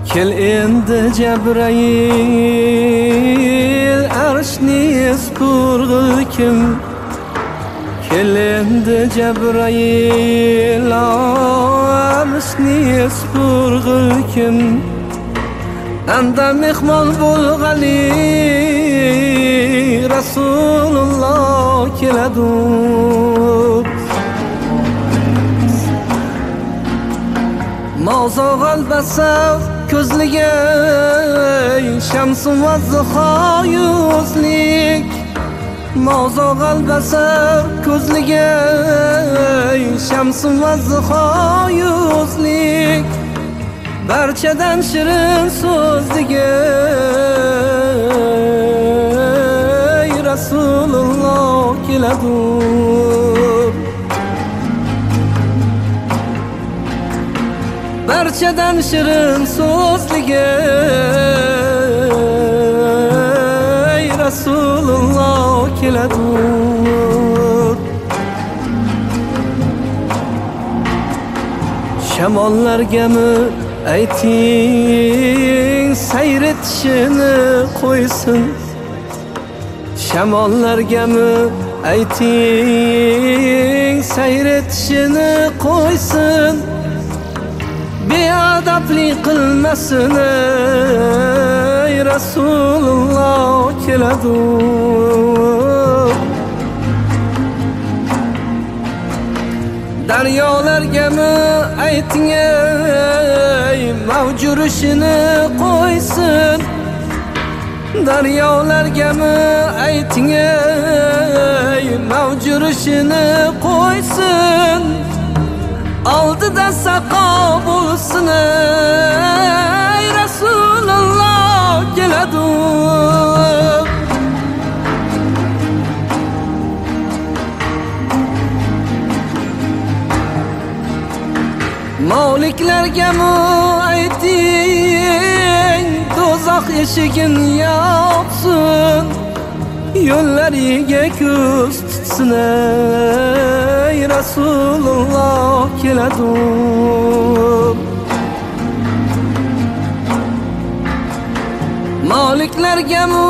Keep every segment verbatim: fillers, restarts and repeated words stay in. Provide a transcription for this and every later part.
Kel endi Cebrail arshni spurg'il kim Kel endi Cebrail arshni spurg'il kim Anda mehmon bo'lg'ali Rasululloh keladur Mavzo g'albasa ko'zliga Shamsun va zuho yuzlik Mavzo g'albasa ko'zliga Shamsun va zuho yuzlik Barchadan shirin so'zliga Rasululloh keladur Barchadan shirin so'zliga Rasululloh keladur Shamollargami ayting sayretishini qo'ysin Shamollargami ayting sayretishini qo'ysin Beadablik qilmasin ey Rasululloh keladur Daryolargami ayting ey mavjurishini qo'ysin Daryolargami ayting ey mavjurishini qo'ysin Oldida saqo bo'lsin ey Rasululloh keladur Moliklargami ayting do'zax eshigin yopsin Yo'llariga ko'z tutsin ey Rasululloh keladur Moliklargami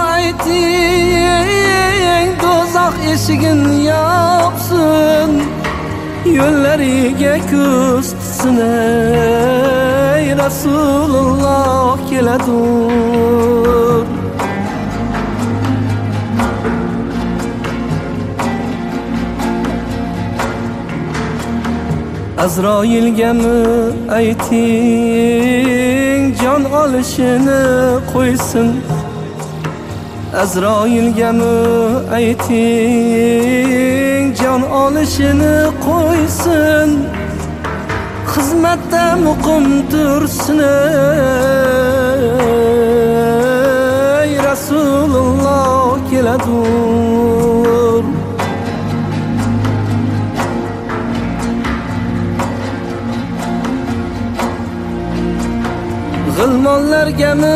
ayting do'zax eshigin yopsin Yo'llariga ko'z tutsin ey Rasululloh keladur Azroilgami ayting jon olishini qo'ysin Azroilgami ayting jon olishini qo'ysin Xizmatda muqim tursin ey Rasululloh keladur G'ilmonlargami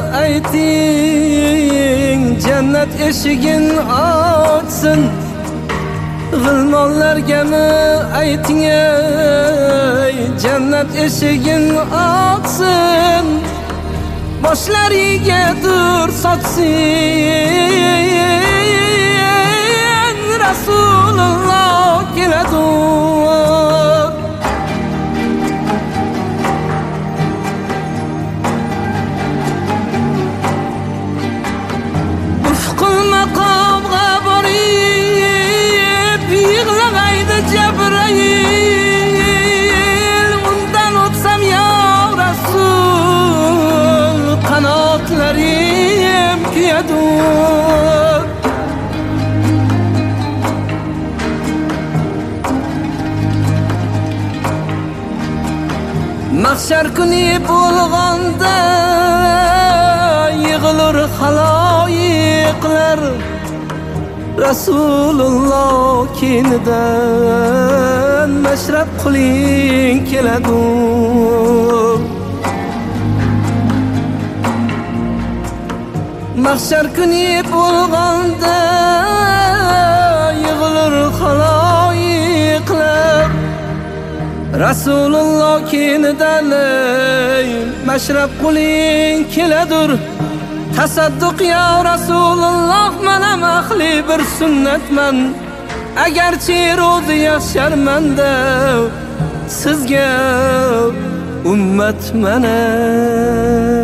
ayting jannat eshigin ochsin G'ilmonlargami ayting ey jannat eshigin ochsin Boshlariga dur sochsin Rasululloh keladur Ufqul maqomga borib yig'lag'aydi Cebrail Undan o'tsam ya Rasul qanotlarim kuyadur Mahshar kuni bo'lganda yig'ilur xaloyiqlar Rasululloh kenidan mashrab qiling keladur Mahshar kuni bo'lganda yig'ilur xaloyiqlar Rasululloh kenidan mashrab quling keladur. Tasadduq ya Rasululloh, men ahli bir sunnatman. Agarchi ro'zi yaxsharmanda, sizga ummatman.